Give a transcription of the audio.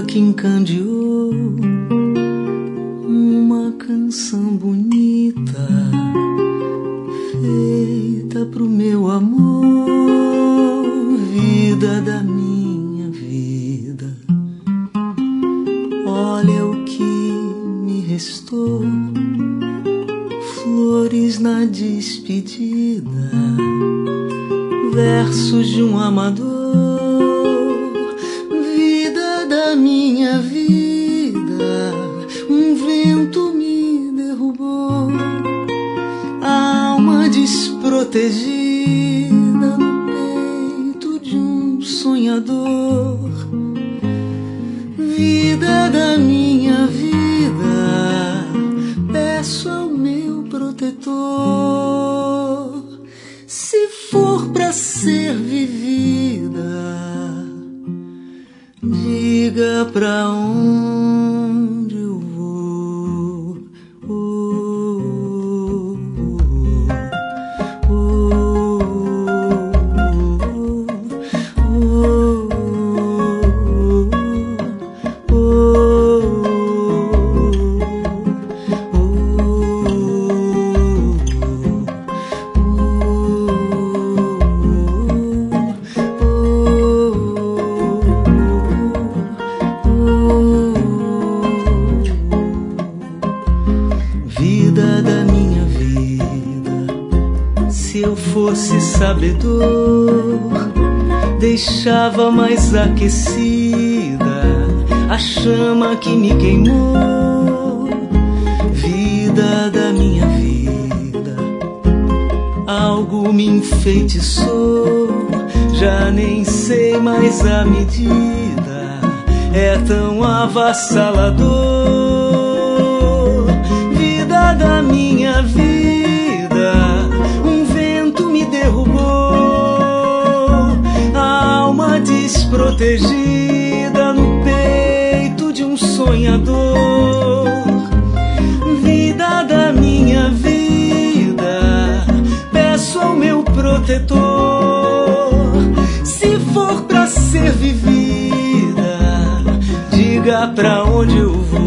que encandeou uma canção bonita feita pro meu amor, vida da minha vida. Olha o que me restou, flores na despedida, versos de um amador, vida da minha vida. Um vento me derrubou, alma desprotegida no peito de um sonhador, vida da minha vida. Peço ao meu protetor, se for pra ser vivida, diga pra onde eu vou. Vida da minha vida, se eu fosse sabedor, deixava mais aquecida a chama que me queimou. Vida da minha vida, algo me enfeitiçou, já nem sei mais a medida, é tão avassalador. Vida da minha vida, um vento me derrubou, a alma desprotegida no peito de um sonhador. Vida da minha vida, peço ao meu protetor, se for pra ser vivida, diga pra onde eu vou.